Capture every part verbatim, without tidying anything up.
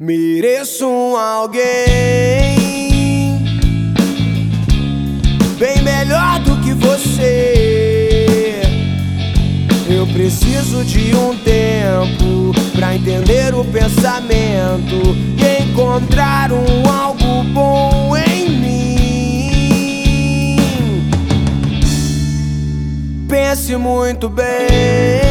Mereço um alguém bem melhor do que você. Eu preciso de um tempo pra entender o pensamento e encontrar um algo bom em mim. Pense muito bem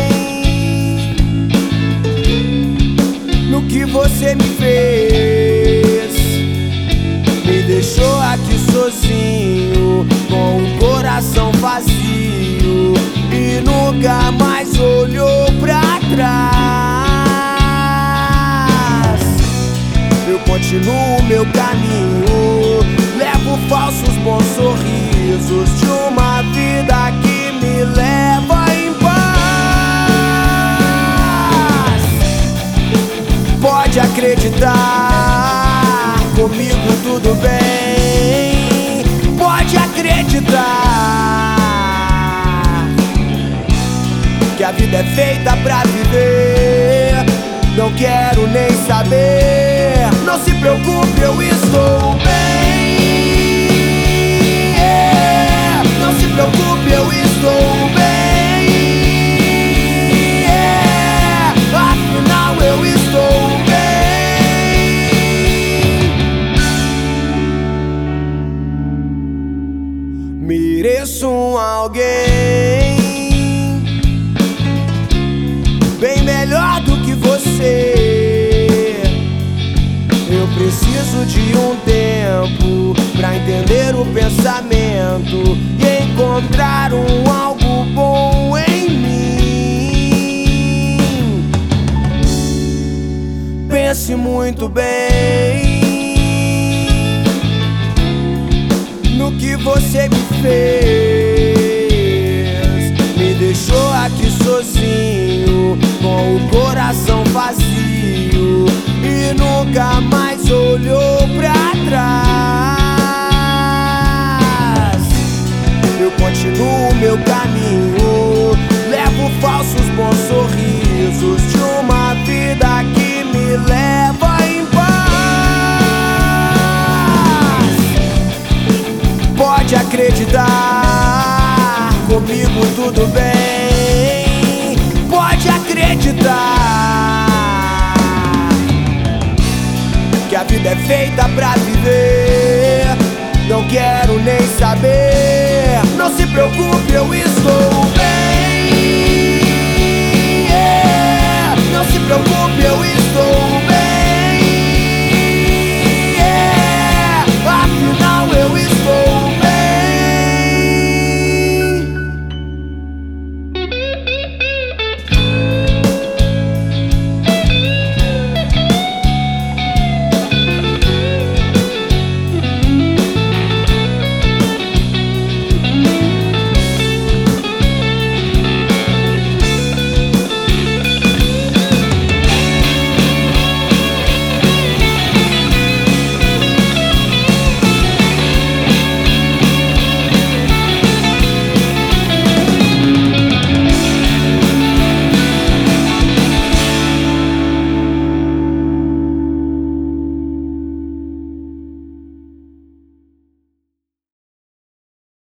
no que você me fez. Me deixou aqui sozinho, com o coração vazio, e nunca mais olhou pra trás. Eu continuo meu caminho, levo falsos bons sorrisos de uma vida que me leva em paz. Pode acreditar, comigo tudo bem. Pode acreditar que a vida é feita pra viver. Não quero nem saber. Não se preocupe, eu estou bem. Yeah. Não se preocupe, eu estou bem. Yeah. Afinal eu estou bem. Mereço um alguém bem melhor do que você. Eu preciso de um tempo pra entender o pensamento e encontrar um algo bom em mim. Pense muito bem no que você me fez. Me deixou aqui sozinho, com o coração vazio, e nunca mais olhou pra trás. Eu continuo meu caminho, levo falsos bons sorrisos de uma vida que me leva em paz. Pode acreditar, comigo tudo bem. Pode acreditar que a vida é feita pra viver. Não quero nem saber. Não se preocupe, eu estou bem.